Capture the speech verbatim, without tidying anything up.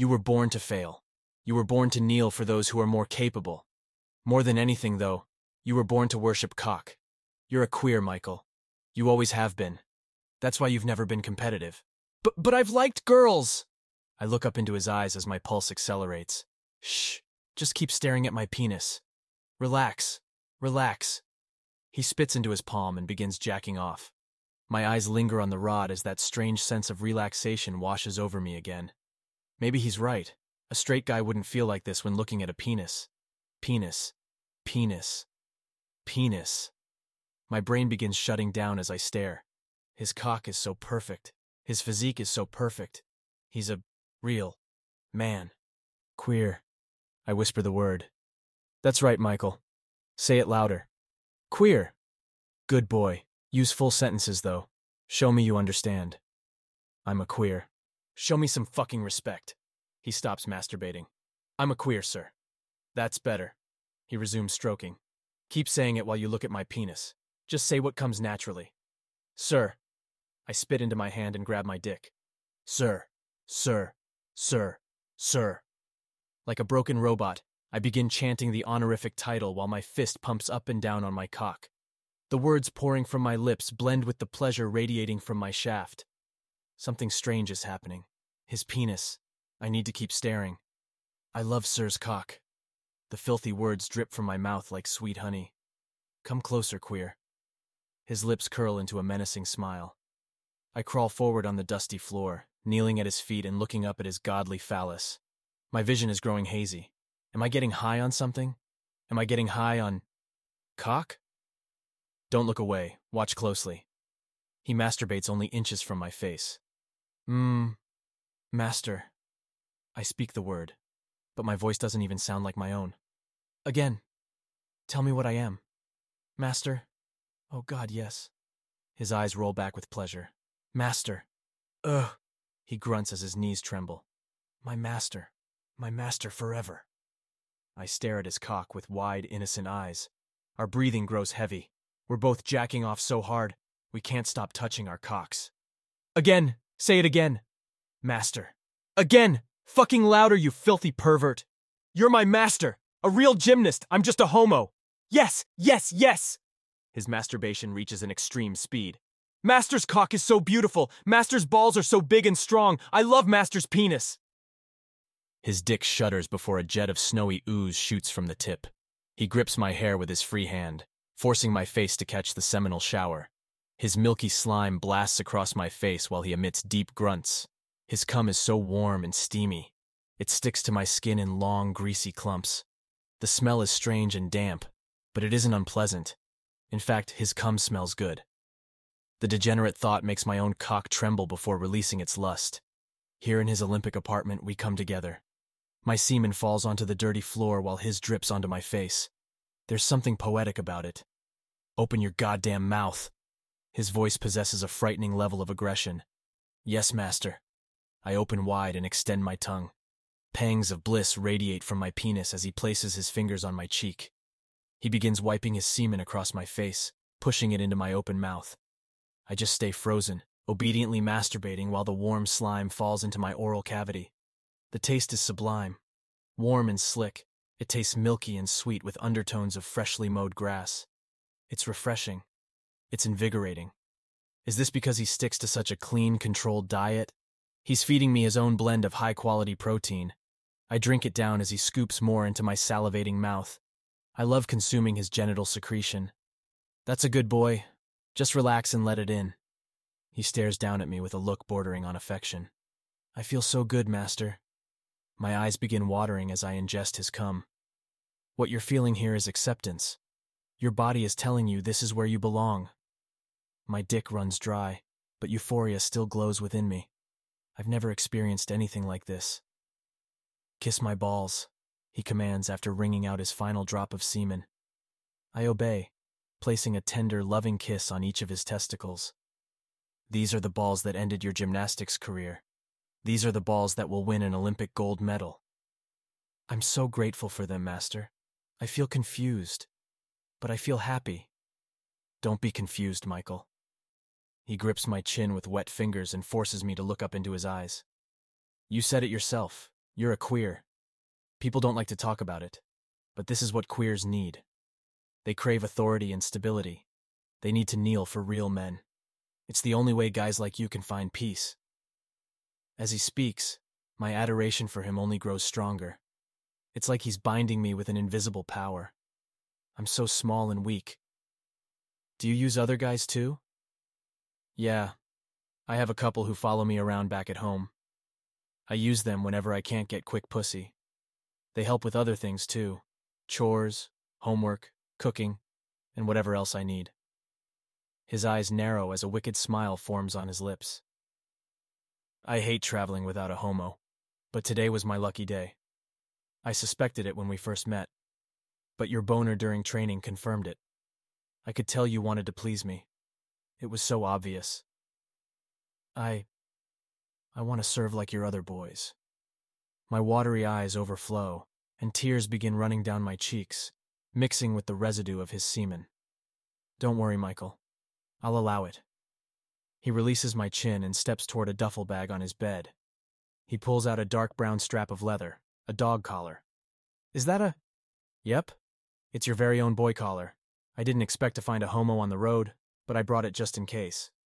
You were born to fail. You were born to kneel for those who are more capable. More than anything, though, you were born to worship cock. You're a queer, Michael. You always have been. That's why you've never been competitive. But, but I've liked girls! I look up into his eyes as my pulse accelerates. Shh, just keep staring at my penis. Relax, relax. He spits into his palm and begins jacking off. My eyes linger on the rod as that strange sense of relaxation washes over me again. Maybe he's right. A straight guy wouldn't feel like this when looking at a penis. Penis. Penis. Penis. My brain begins shutting down as I stare. His cock is so perfect. His physique is so perfect. He's a real man. Queer. I whisper the word. That's right, Michael. Say it louder. Queer. Good boy. Use full sentences, though. Show me you understand. I'm a queer. Show me some fucking respect. He stops masturbating. I'm a queer, sir. That's better. He resumes stroking. Keep saying it while you look at my penis. Just say what comes naturally. Sir. I spit into my hand and grab my dick. Sir. Sir. Sir. Sir. Like a broken robot, I begin chanting the honorific title while my fist pumps up and down on my cock. The words pouring from my lips blend with the pleasure radiating from my shaft. Something strange is happening. His penis. I need to keep staring. I love Sir's cock. The filthy words drip from my mouth like sweet honey. Come closer, queer. His lips curl into a menacing smile. I crawl forward on the dusty floor, kneeling at his feet and looking up at his godly phallus. My vision is growing hazy. Am I getting high on something? Am I getting high on cock? Don't look away. Watch closely. He masturbates only inches from my face. Mmm. Master. I speak the word, but my voice doesn't even sound like my own. Again. Tell me what I am. Master. Oh God, yes. His eyes roll back with pleasure. Master. Ugh. He grunts as his knees tremble. My master. My master forever. I stare at his cock with wide, innocent eyes. Our breathing grows heavy. We're both jacking off so hard, we can't stop touching our cocks. Again! Say it again! Master. Again! Fucking louder, you filthy pervert! You're my master! A real gymnast! I'm just a homo! Yes! Yes! Yes! His masturbation reaches an extreme speed. Master's cock is so beautiful! Master's balls are so big and strong! I love Master's penis! His dick shudders before a jet of snowy ooze shoots from the tip. He grips my hair with his free hand, forcing my face to catch the seminal shower. His milky slime blasts across my face while he emits deep grunts. His cum is so warm and steamy. It sticks to my skin in long, greasy clumps. The smell is strange and damp, but it isn't unpleasant. In fact, his cum smells good. The degenerate thought makes my own cock tremble before releasing its lust. Here in his Olympic apartment, we come together. My semen falls onto the dirty floor while his drips onto my face. There's something poetic about it. Open your goddamn mouth. His voice possesses a frightening level of aggression. Yes, master. I open wide and extend my tongue. Pangs of bliss radiate from my penis as he places his fingers on my cheek. He begins wiping his semen across my face, pushing it into my open mouth. I just stay frozen, obediently masturbating while the warm slime falls into my oral cavity. The taste is sublime. Warm and slick, it tastes milky and sweet with undertones of freshly mowed grass. It's refreshing. It's invigorating. Is this because he sticks to such a clean, controlled diet? He's feeding me his own blend of high-quality protein. I drink it down as he scoops more into my salivating mouth. I love consuming his genital secretion. That's a good boy. Just relax and let it in. He stares down at me with a look bordering on affection. I feel so good, master. My eyes begin watering as I ingest his cum. What you're feeling here is acceptance. Your body is telling you this is where you belong. My dick runs dry, but euphoria still glows within me. I've never experienced anything like this. Kiss my balls, he commands after wringing out his final drop of semen. I obey, placing a tender, loving kiss on each of his testicles. These are the balls that ended your gymnastics career. These are the balls that will win an Olympic gold medal. I'm so grateful for them, master. I feel confused, but I feel happy. Don't be confused, Michael. He grips my chin with wet fingers and forces me to look up into his eyes. You said it yourself. You're a queer. People don't like to talk about it, but this is what queers need. They crave authority and stability. They need to kneel for real men. It's the only way guys like you can find peace. As he speaks, my adoration for him only grows stronger. It's like he's binding me with an invisible power. I'm so small and weak. Do you use other guys too? Yeah, I have a couple who follow me around back at home. I use them whenever I can't get quick pussy. They help with other things too. Chores, homework, cooking, and whatever else I need. His eyes narrow as a wicked smile forms on his lips. I hate traveling without a homo, but today was my lucky day. I suspected it when we first met, but your boner during training confirmed it. I could tell you wanted to please me. It was so obvious. I... I want to serve like your other boys. My watery eyes overflow, and tears begin running down my cheeks, mixing with the residue of his semen. Don't worry, Michael. I'll allow it. He releases my chin and steps toward a duffel bag on his bed. He pulls out a dark brown strap of leather, a dog collar. Is that a... Yep. It's your very own boy collar. I didn't expect to find a homo on the road, but I brought it just in case.